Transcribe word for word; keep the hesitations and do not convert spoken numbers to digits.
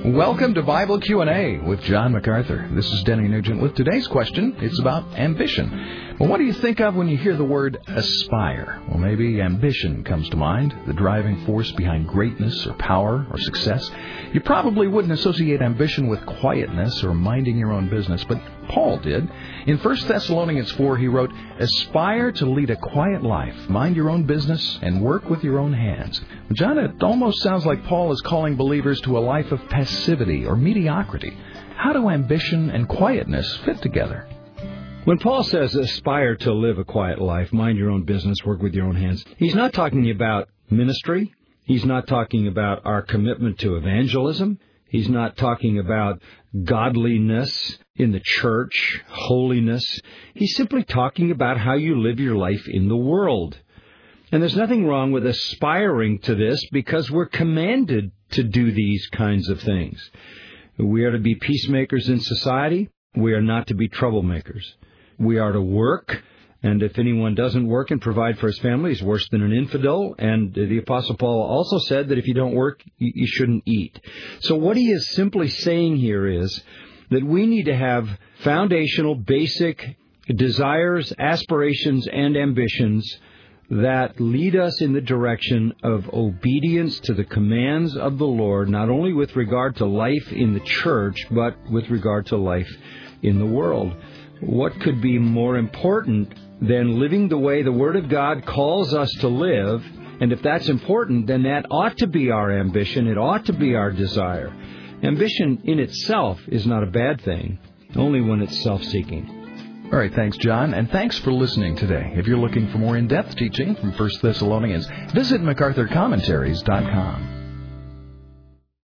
Welcome to Bible Q and A with John MacArthur. This is Denny Nugent with today's question. It's about ambition. Well, what do you think of when you hear the word aspire? Well, maybe ambition comes to mind, the driving force behind greatness or power or success. You probably wouldn't associate ambition with quietness or minding your own business, but Paul did. In First Thessalonians four, he wrote, "Aspire to lead a quiet life, mind your own business, and work with your own hands." John, it almost sounds like Paul is calling believers to a life of passivity or mediocrity. How do ambition and quietness fit together? When Paul says aspire to live a quiet life, mind your own business, work with your own hands, he's not talking about ministry. He's not talking about our commitment to evangelism. He's not talking about godliness in the church, holiness. He's simply talking about how you live your life in the world. And there's nothing wrong with aspiring to this because we're commanded to do these kinds of things. We are to be peacemakers in society. We are not to be troublemakers. We are to work, and if anyone doesn't work and provide for his family, he's worse than an infidel. And the Apostle Paul also said that if you don't work, you shouldn't eat. So what he is simply saying here is that we need to have foundational, basic desires, aspirations, and ambitions that lead us in the direction of obedience to the commands of the Lord, not only with regard to life in the church, but with regard to life in the world. What could be more important than living the way the Word of God calls us to live? And if that's important, then that ought to be our ambition. It ought to be our desire. Ambition in itself is not a bad thing, only when it's self-seeking. All right, thanks, John, and thanks for listening today. If you're looking for more in-depth teaching from First Thessalonians, visit MacArthur Commentaries dot com.